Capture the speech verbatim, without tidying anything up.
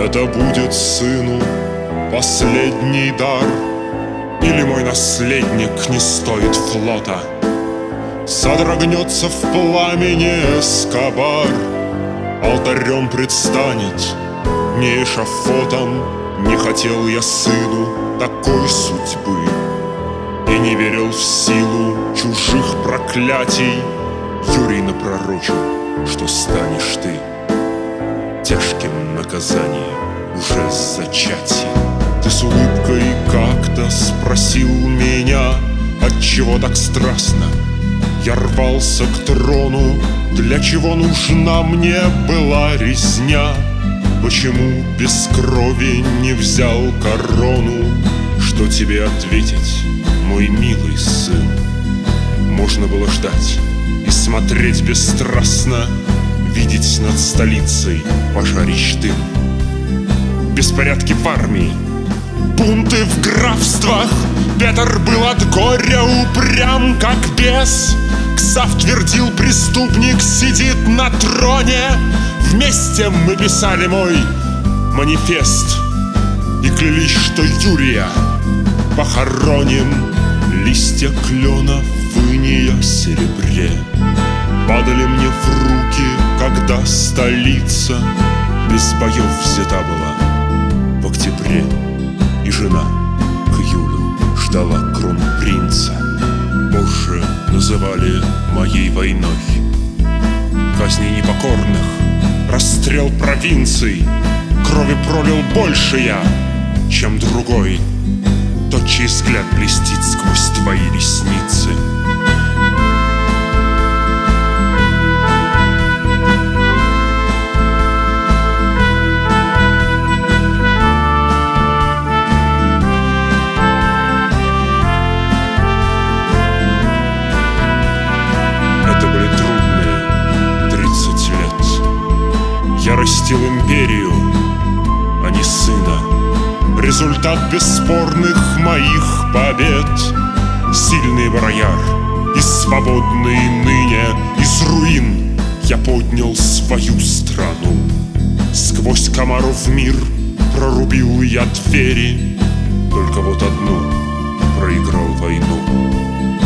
Это будет сыну последний дар, или мой наследник не стоит флота? Содрогнется в пламени Эскобар, алтарем предстанет, не эшафотом. Не хотел я сыну такой судьбы и не верил в силу чужих проклятий. Юрий напророчил, что станешь ты тяжким наказанием уже с зачатия. Ты с улыбкой как-то спросил меня, отчего так страстно я рвался к трону, для чего нужна мне была резня, почему без крови не взял корону. Что тебе ответить, мой милый сын? Можно было ждать и смотреть бесстрастно, видеть над столицей пожарищ дым. Беспорядки в армии, бунты в графствах. Петр был от горя упрям, как бес. Ксав твердил, преступник сидит на троне. Вместе мы писали мой манифест и клялись, что Юрия похороним. Листья клена в инея серебре падали мне в руки, когда столица без боев взята была в октябре. И жена к июлю ждала кронпринца. Позже называли моей войной казни непокорных, расстрел провинций. Крови пролил больше я, чем другой. Тот, чей взгляд блестит сквозь твои ресницы. Это были трудные тридцать лет. Я растил империю, а не сына. Результат бесспорных моих побед. Сильный барояр и свободный ныне. Из руин я поднял свою страну. Сквозь комару в мир прорубил я двери. Только вот одну проиграл войну.